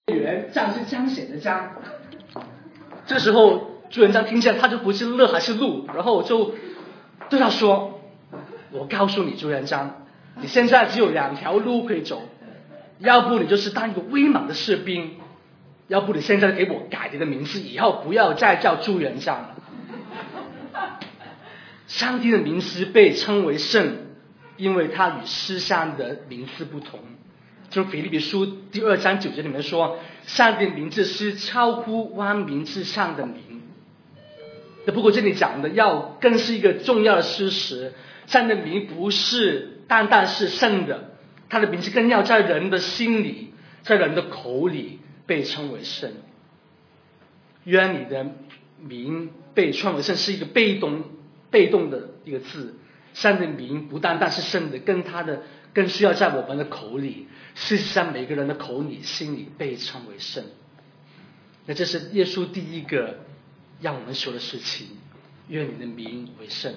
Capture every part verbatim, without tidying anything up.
元张是彰显的彰。这时候朱元璋听见，他就不是乐还是怒，然后就对他说：“我告诉你，朱元璋，你现在只有两条路可以走，要不你就是当一个威猛的士兵，要不你现在给我改你的名字，以后不要再叫朱元璋了。”上帝的名字被称为圣，因为它与世上的名字不同。就腓立比书第二章九节里面说，上帝的名字是超乎万名之上的名。不过这里讲的要更是一个重要的事实，上帝的名不是单单是圣的，他的名字更要在人的心里，在人的口里被称为圣。愿你的名被称为圣是一个被动被动的一个字，上帝的名不单单是圣的，更他的更需要在我们的口里，事实上每个人的口里心里被称为圣。那这是耶稣第一个让我们说的事情，愿你的名为圣。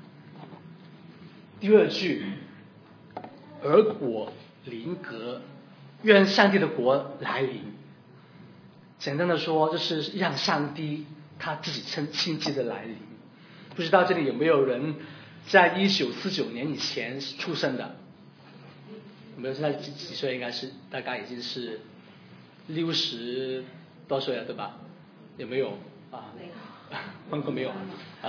第二句，而国临格，愿上帝的国来临。简单的说，就是让上帝他自己亲亲自的来临。不知道这里有没有人在一九四九年以前出生的？有没有？现在几几岁？应该是大概已经是六十多岁了，对吧？有没有啊？问过没有啊？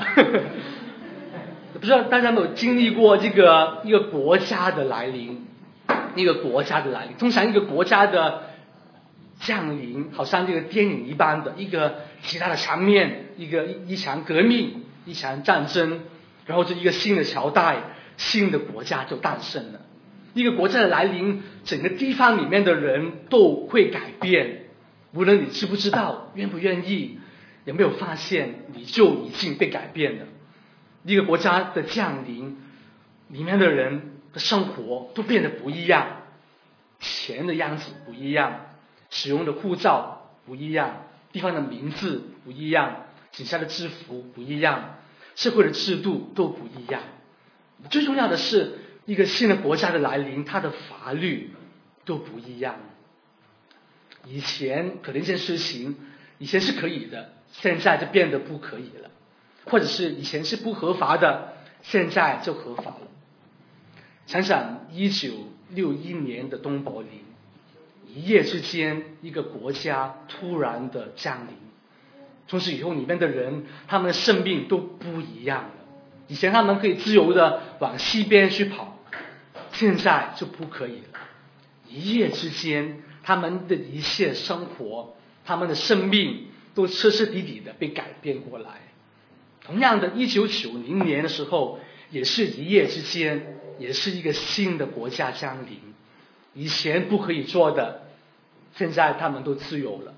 不知道大家有没有经历过这个一个国家的来临？一个国家的来临，通常一个国家的降临，好像这个电影一般的一个极大的场面，一个一场革命，一场战争，然后这一个新的朝代，新的国家就诞生了。一个国家的来临，整个地方里面的人都会改变，无论你知不知道，愿不愿意，有没有发现，你就已经被改变了。一个国家的降临，里面的人的生活都变得不一样，钱的样子不一样，使用的护照不一样，地方的名字不一样，底下的制服不一样，社会的制度都不一样。最重要的是，一个新的国家的来临，它的法律都不一样。以前可能一件事情以前是可以的，现在就变得不可以了，或者是以前是不合法的，现在就合法了。想想一九六一年的东柏林，一夜之间一个国家突然的降临，从此以后里面的人他们的生命都不一样了。以前他们可以自由的往西边去跑，现在就不可以了。一夜之间他们的一切生活，他们的生命都彻彻底底的被改变过来。同样的一九九零年的时候，也是一夜之间，也是一个新的国家降临。以前不可以做的，现在他们都自由了。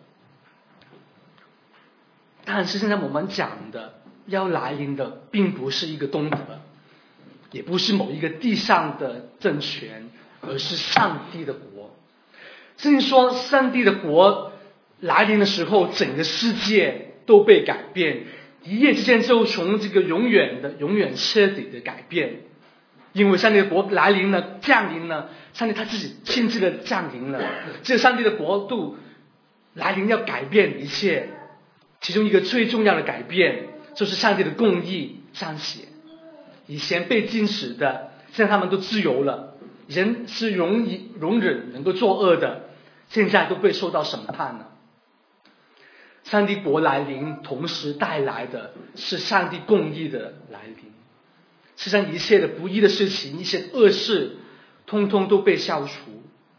但是现在我们讲的要来临的，并不是一个东德，也不是某一个地上的政权，而是上帝的国。圣经说，上帝的国来临的时候，整个世界都被改变，一夜之间就从这个永远的、永远彻底的改变。因为上帝的国来临了，降临了，上帝他自己亲自的降临了。这个上帝的国度来临，要改变一切。其中一个最重要的改变，就是上帝的公义彰显。以前被禁止的，现在他们都自由了。人是容易容忍能够作恶的，现在都被受到审判了。上帝国来临，同时带来的是上帝公义的来临。实际上一切的不义的事情，一些恶事，通通都被消除。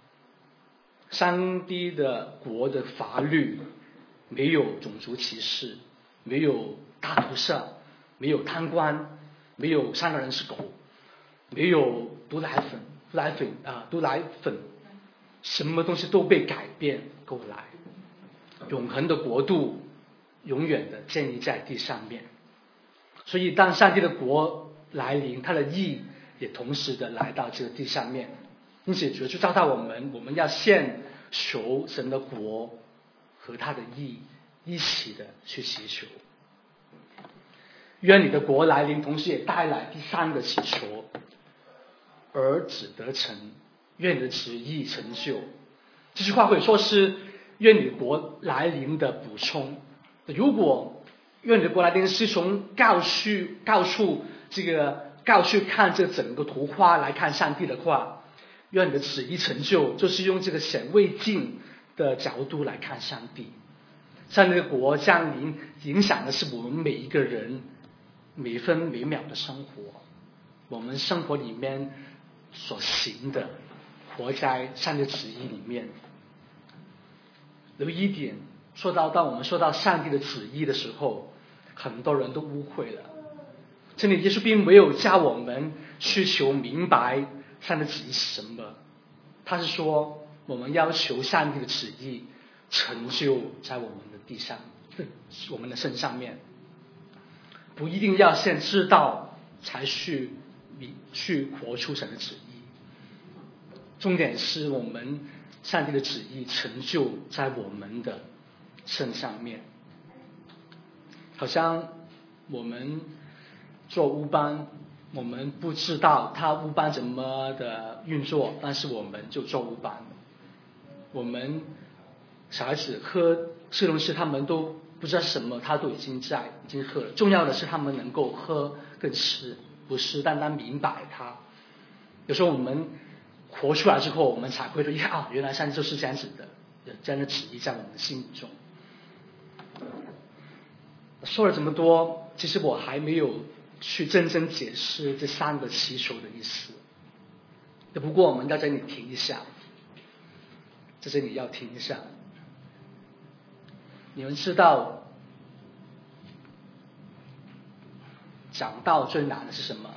上帝的国的法律没有种族歧视，没有大屠杀，没有贪官，没有三个人是狗，没有毒奶粉毒奶粉啊毒奶粉，什么东西都被改变过来。永恒的国度永远的建立在地上面。所以当上帝的国来临，他的义也同时的来到这个地上面。因此主就教导我们，我们要献求神的国和他的义一起的去祈求。愿你的国来临，同时也带来第三个祈求，儿子得成，愿你的旨意成就。这句话可以说是愿你国来临的补充。如果愿你的国来临是从告诉告诉这个告诉看这整个图画来看上帝的话，愿你的旨意成就，就是用这个显微镜的角度来看上帝。上帝的国降临，影响的是我们每一个人每分每秒的生活，我们生活里面所行的，活在上帝的旨意里面。有一点说到，当我们说到上帝的旨意的时候，很多人都误会了。这里耶稣并没有叫我们去求明白上帝的旨意是什么，他是说我们要求上帝的旨意成就在我们的地上，我们的身上面，不一定要先知道才去去活出神的旨意。重点是我们上帝的旨意成就在我们的身上面。好像我们做乌班，我们不知道他乌班怎么的运作，但是我们就做乌班。我们小孩子喝吃东西，他们都不知道什么，他都已经在已经喝了。重要的是他们能够喝跟吃，不是单单明白它。有时候我们活出来之后，我们才会说呀，啊，原来上帝就是这样子的，有这样的旨意在我们的心中。说了这么多，其实我还没有去真正解释这三个祈求的意思。不过我们在这里停一下，在这里要停一下。你们知道讲道最难的是什么？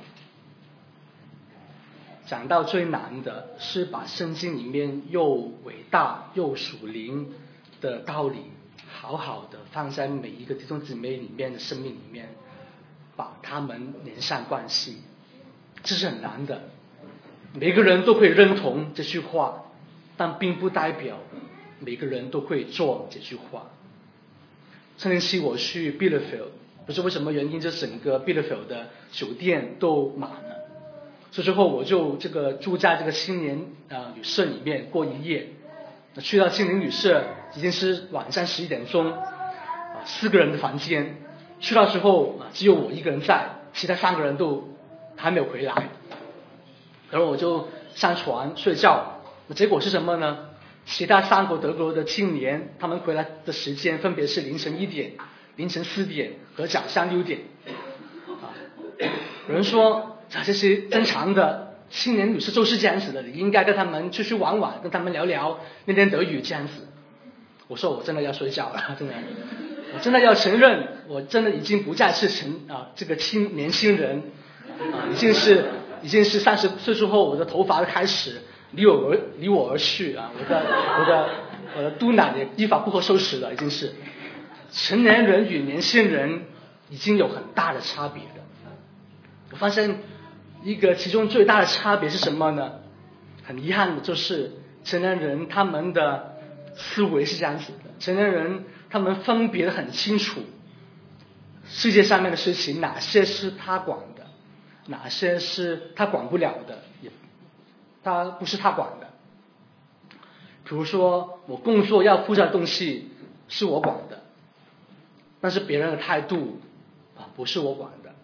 讲道最难的是把圣经里面又伟大又属灵的道理好好的放在每一个弟兄姊妹里面的生命里面，把他们连上关系，这是很难的。每个人都会认同这句话，但并不代表每个人都会做这句话。上星期我去 Bielefeld， 不知为什么原因，这整个 Bielefeld 的酒店都满了。所以之后我就这个住在这个青年啊旅社里面过一夜。去到青年旅社已经是晚上十一点钟，啊，四个人的房间。去到时候啊，只有我一个人在，其他三个人都还没有回来。然后我就上床睡觉，结果是什么呢？其他三个德国的青年，他们回来的时间分别是凌晨一点、凌晨四点和早上六点。啊，有人说这些正常的青年旅社都是这样子的，你应该跟他们出去玩玩，跟他们聊聊练练德语这样子。我说我真的要睡觉了，真的，我真的要承认，我真的已经不再是成啊这个青年轻人啊，已经是已经是三十岁之后，我的头发开始离我而离我而去啊，我的我的我的嘟奶也一发不可收拾了，已经是成年人与年轻人已经有很大的差别的。我发现一个其中最大的差别是什么呢？很遗憾的就是成年人他们的思维是这样子的，成年人他们分别得很清楚世界上面的事情，哪些是他管的，哪些是他管不了的，也他不是他管的。比如说我工作要负责的东西是我管的，但是别人的态度啊不是我管的。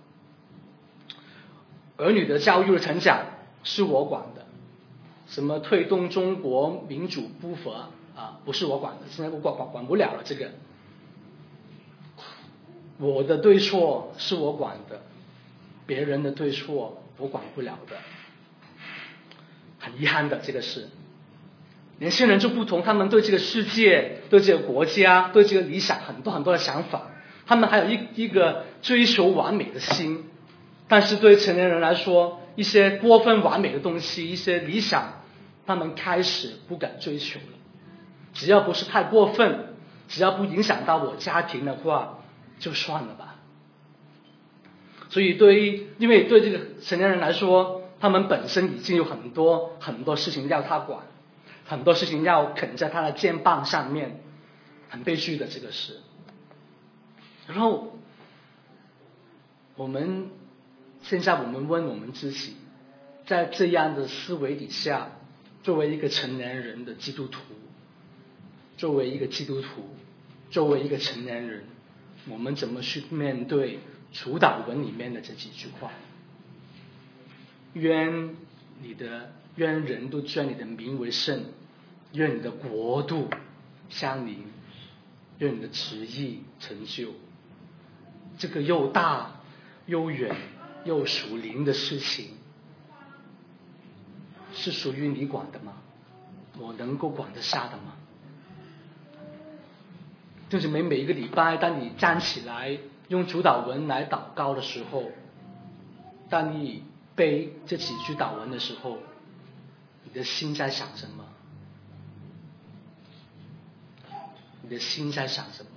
儿女的教育的成长是我管的，什么推动中国民主步伐啊不是我管的，现在我管管管不了了。这个我的对错是我管的，别人的对错我管不了的。很遗憾的，这个是年轻人就不同，他们对这个世界、对这个国家、对这个理想很多很多的想法，他们还有一一个追求完美的心。但是对成年人来说，一些过分完美的东西，一些理想，他们开始不敢追求了。只要不是太过分，只要不影响到我家庭的话，就算了吧。所以对于因为对这个成年人来说，他们本身已经有很多很多事情要他管，很多事情要啃在他的肩膀上面，很悲剧的这个事。然后我们现在我们问我们自己，在这样的思维底下，作为一个成年人的基督徒， 作为一个基督徒，作为一个成年人，我们怎么去面对主祷文里面的这几句话？愿你的愿人都尊你的名为圣，愿你的国度降临，愿你的旨意成就。这个又大又远又属灵的事情，是属于你管的吗？我能够管得下的吗？就是每每一个礼拜，当你站起来用主祷文来祷告的时候，当你背这几句祷文的时候，你的心在想什么？你的心在想什么？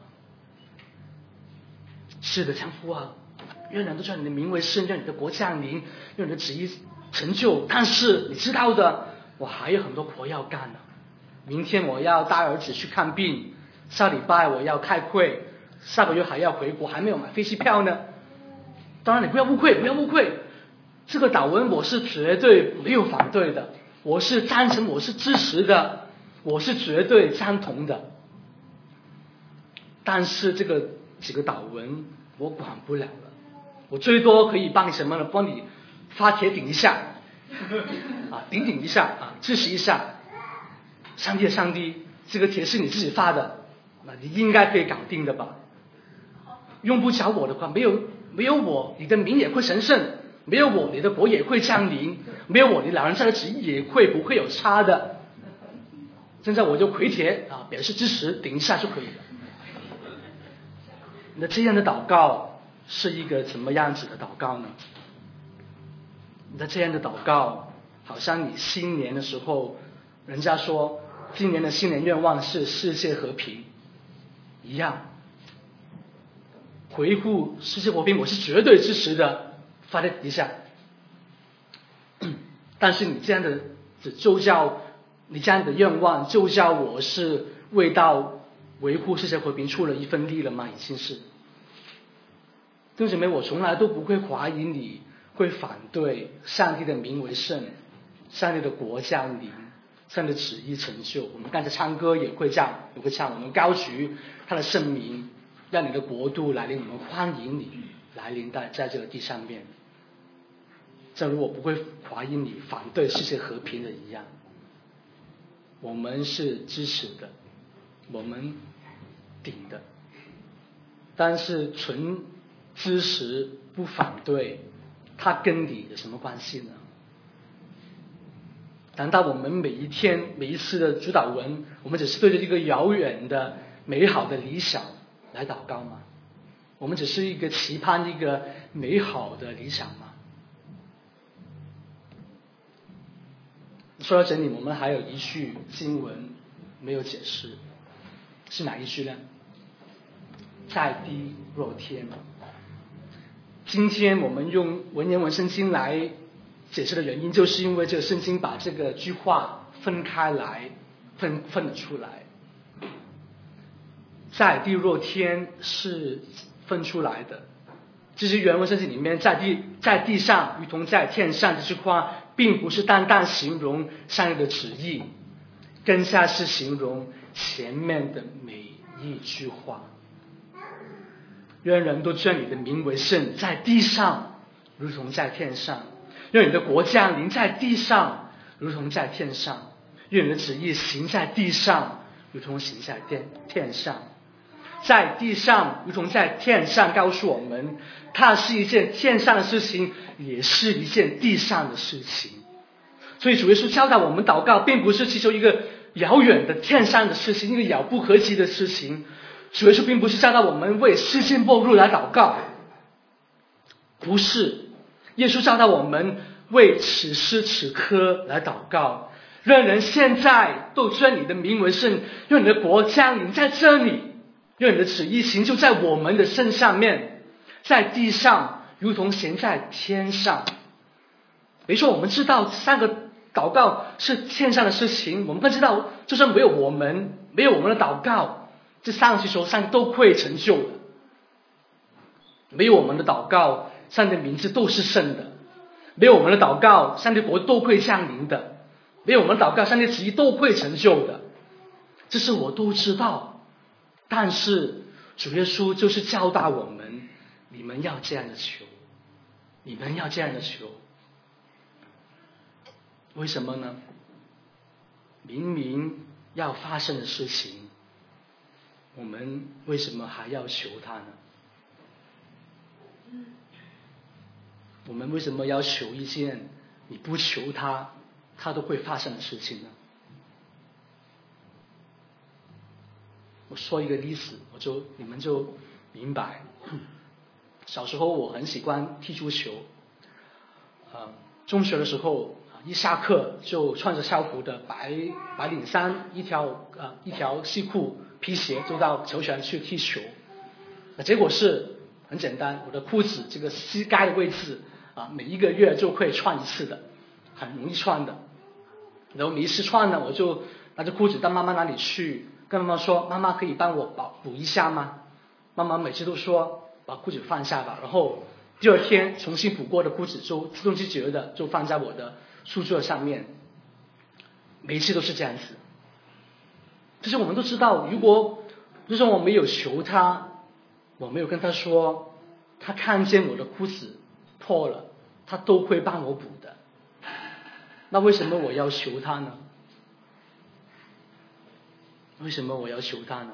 是的，天父啊，愿人都叫你的名为圣，愿你的国降临，愿你的旨意成就。但是你知道的，我还有很多活要干呢。明天我要带儿子去看病，下礼拜我要开会，下个月还要回国，还没有买飞机票呢。当然你不要误会，不要误会，这个祷文我是绝对没有反对的，我是赞成，我是支持的，我是绝对赞同的。但是这个几个祷文我管不了了，我最多可以帮你什么呢？帮你发帖顶一下啊，顶顶一下啊，支持一下。上帝的上帝，这个帖是你自己发的，那你应该可以搞定的吧？用不着我的话，没有没有我，你的名也会神圣；没有我，你的国也会降临；没有我，你老人家的旨意也会不会有差的。现在我就回帖啊，表示支持，顶一下就可以了。那这样的祷告是一个怎么样子的祷告呢？那这样的祷告，好像你新年的时候，人家说今年的新年愿望是世界和平一样。维护世界和平，我是绝对支持的，发在底下。但是你这样的就叫你这样的愿望，就叫我是为到维护世界和平出了一份力了吗？已经是。弟兄姊妹，我从来都不会怀疑你会反对上帝的名为圣，上帝的国降临，上帝的旨意成就。我们刚才唱歌也会这样，也会唱，我们高举他的圣名，让你的国度来临，我们欢迎你来临在在这个地上面。正如我不会怀疑你反对世界和平的一样，我们是支持的，我们顶的。但是纯支持不反对，它跟你有什么关系呢？难道我们每一天每一次的主祷文，我们只是对着一个遥远的美好的理想来祷告吗？我们只是一个期盼一个美好的理想吗？说到这里，我们还有一句经文没有解释，是哪一句呢？在地若天。今天我们用文言文圣经来解释的原因，就是因为这个圣经把这个句话分开来，分分了出来。在地若天是分出来的，这是原文圣经里面在地在地上如同在天上这句话，并不是单单形容上帝的旨意，更加是形容前面的每一句话。愿人都尊你的名为圣，在地上如同在天上；愿你的国降临，在地上如同在天上；愿你的旨意行在地上，如同行在天天上。在地上如同在天上，告诉我们，它是一件天上的事情，也是一件地上的事情。所以主耶稣教导我们祷告，并不是祈求一个遥远的天上的事情，一个遥不可及的事情。主耶稣并不是教导我们为世界末日来祷告，不是。耶稣教导我们为此时此刻来祷告，让人现在都尊你的名为圣，愿你的国降临在这里，愿你的旨意行就在我们的身上面，在地上如同行在天上。没错，我们知道三个祷告是天上的事情，我们更知道就算没有我们，没有我们的祷告，这三个祈求上帝都会成就的。没有我们的祷告，上帝的名字都是圣的；没有我们的祷告，上帝国都会降临的；没有我们的祷告，上帝旨意都会成就的。 这是我都知道，但是主耶稣就是教导我们，你们要这样的求，你们要这样的求。为什么呢？明明要发生的事情，我们为什么还要求他呢？我们为什么要求一件你不求他，他都会发生的事情呢？我说一个例子，我就你们就明白。小时候我很喜欢踢足球，呃，中学的时候一下课就穿着校服的白白领衫，一条呃一条西裤皮鞋，就到球场去踢球。结果是很简单，我的裤子这个膝盖的位置啊，每一个月就会穿一次的，很容易穿的。然后每一次穿呢，我就拿着裤子到妈妈那里去，跟妈妈说：“妈妈可以帮我补补一下吗？”妈妈每次都说：“把裤子放下吧。”然后第二天重新补过的裤子就自动自觉的就放在我的书桌上面。每一次都是这样子。就是我们都知道，如果就是我没有求他，我没有跟他说，他看见我的裤子破了，他都会帮我补的。那为什么我要求他呢？为什么我要求他呢？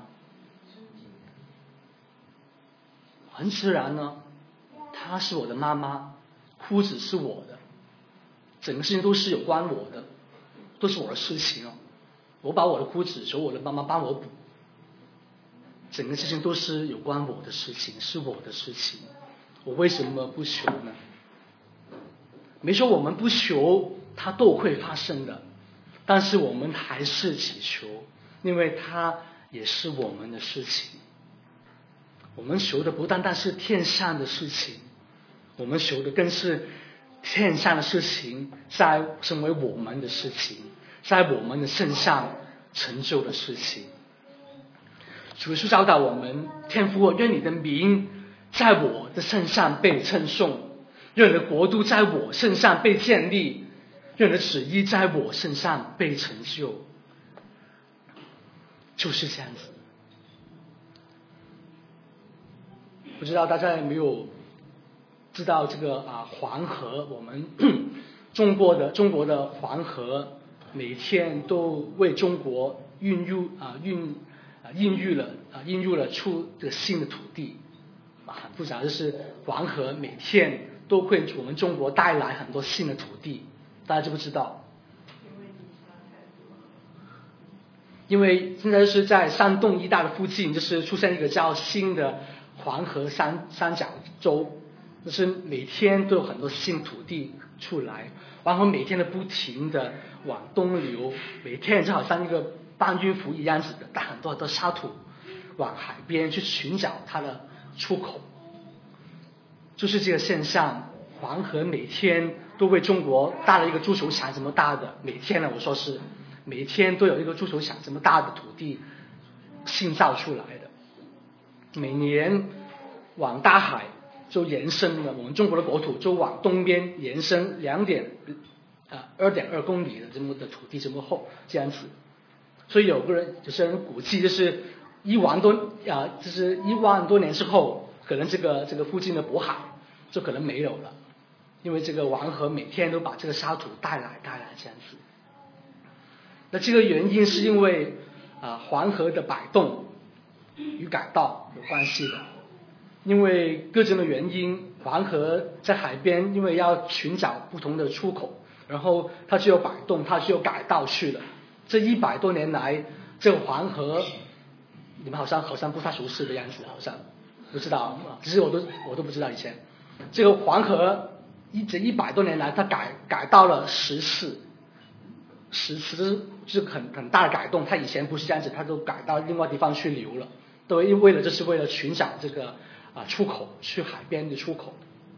很自然呢，她是我的妈妈，裤子是我的，整个事情都是有关我的，都是我的事情哦。我把我的裤子求我的妈妈帮我补，整个事情都是有关我的事情，是我的事情，我为什么不求呢？没说我们不求，它都会发生的，但是我们还是祈求，因为它也是我们的事情。我们求的不单单是天上的事情，我们求的更是天上的事情在成为我们的事情，在我们的身上成就的事情。主耶稣教导我们：天父，愿你的名在我的身上被称颂，愿你的国度在我身上被建立，愿你的旨意在我身上被成就。就是这样子。不知道大家有没有知道这个啊黄河，我们中国的中国的黄河每天都为中国孕育啊孕啊孕育了啊孕育了出这个新的土地啊，很复杂，就是黄河每天都会我们中国带来很多新的土地，大家知不知道？因为现在是在山东一带的附近，就是出现一个叫新的黄河三三角洲，就是每天都有很多新土地出来，然后每天都不停的往东流，每天就好像一个搬运服一样子的，带很多很多沙土往海边去寻找它的出口。就是这个现象，黄河每天都为中国带了一个足球场这么大的，每天呢，我说是每天都有一个足球场这么大的土地新造出来的。每年往大海就延伸了，我们中国的国土就往东边延伸两点啊二点二公里的这么的土地这么厚这样子。所以有个人有些人估计就是一万多啊，就是一万多年之后，可能这个这个附近的渤海就可能没有了，因为这个黄河每天都把这个沙土带来带来这样子。那这个原因是因为啊黄河的摆动与改道有关系的，因为各种的原因，黄河在海边因为要寻找不同的出口，然后它就有摆动，它就有改道去了。这一百多年来，这个黄河你们好像好像不太熟悉的样子，好像不知道，其实我都我都不知道以前这个黄河一这一百多年来，它改改道了十次，十次是很很大的改动。它以前不是这样子，它都改到另外地方去流了，都为了就是为了寻找这个啊出口，去海边的出口。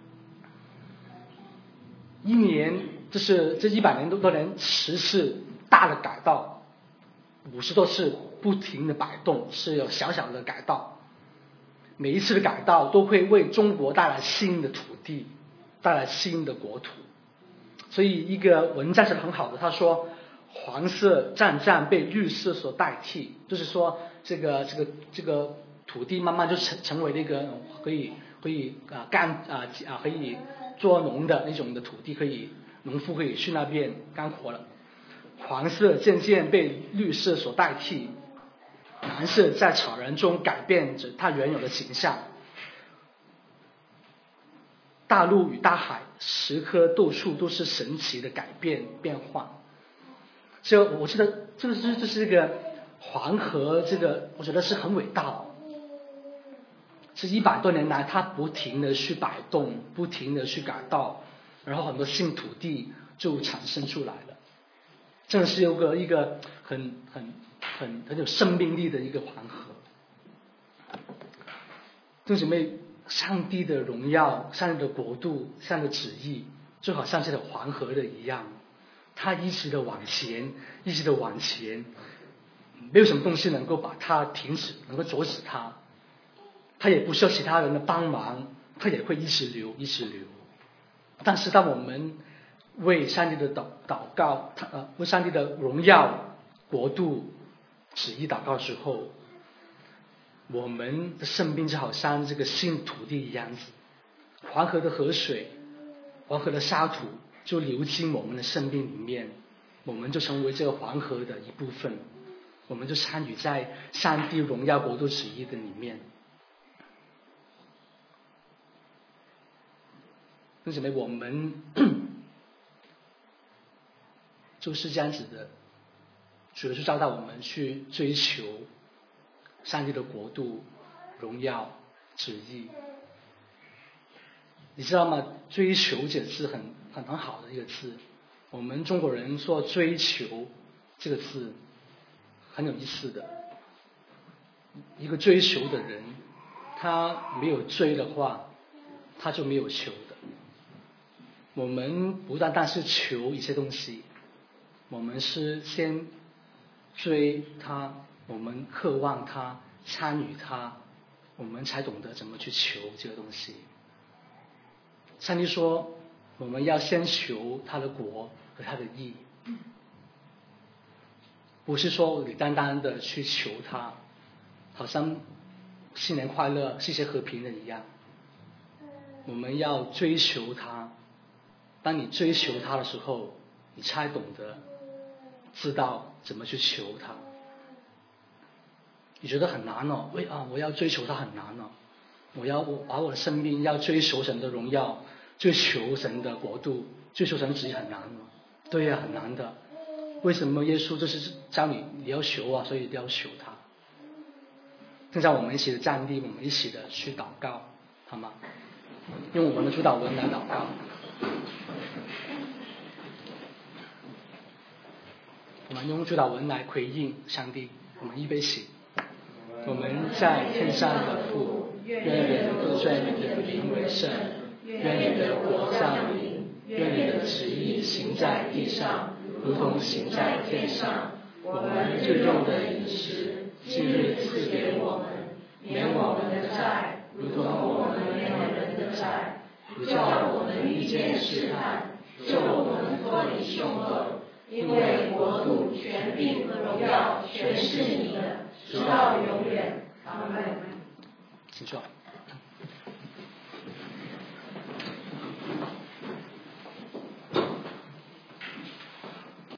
一年就是这一百年多年十次大的改道，五十多次不停的摆动，是有小小的改道。每一次的改道都会为中国带来新的土地，带来新的国土。所以一个文章是很好的，他说黄色渐渐被绿色所代替，就是说这个这个这个土地慢慢就成成为那个可以可以啊干啊啊可以做农的那种的土地，可以农夫可以去那边干活了。黄色渐渐被绿色所代替，蓝色在草原中改变着它原有的形象。大陆与大海时刻到处都是神奇的改变变化。所以我记得这个是这是一个黄河，这个我觉得是很伟大的。是一百多年来，它不停的去摆动，不停的去改道，然后很多新土地就产生出来了。真的是有个一个很很很很有生命力的一个黄河。弟兄姐妹，上帝的荣耀，上帝的国度，上帝的旨意，就好像这条黄河的一样，它一直的往前，一直的往前，没有什么东西能够把它停止，能够阻止它。它也不需要其他人的帮忙，它也会一直流，一直流。但是当我们为上帝的祷祷告，呃，为上帝的荣耀、国度、旨意祷告之后，我们的生命就好像这个新土地一样子，黄河的河水，黄河的沙土就流进我们的生命里面，我们就成为这个黄河的一部分，我们就参与在上帝荣耀、国度、旨意的里面。为什么我们就是这样子的？主要是教导我们去追求上帝的国度、荣耀、旨意。你知道吗？追求这个字很很很好的一个字。我们中国人说追求这个字很有意思的。一个追求的人，他没有追的话，他就没有求的。我们不单单是求一些东西，我们是先追它，我们渴望它，参与它，我们才懂得怎么去求这个东西。上帝说我们要先求他的国和他的义，不是说你单单的去求他，好像新年快乐、世界和平的一样。我们要追求他，当你追求他的时候，你才懂得知道怎么去求他。你觉得很难哦？喂啊，我要追求他很难哦。我要我把我的生命要追求神的荣耀，追求神的国度，追求神的旨意很难哦。对呀、啊，很难的。为什么耶稣就是教你你要求啊？所以一定要求他。现在我们一起的站立，我们一起的去祷告，好吗？用我们的主祷文来祷告。我们用主祷文来回应上帝。我们预备起。我们在天上的父，愿人都尊你的名为圣，愿你的国降临，愿你的旨意行在地上，如同行在天上。我们日用的饮食，今日赐给我们，免我们的债，如同我们免人的债，不叫我们遇见试探，救我们脱离凶恶。因为国度、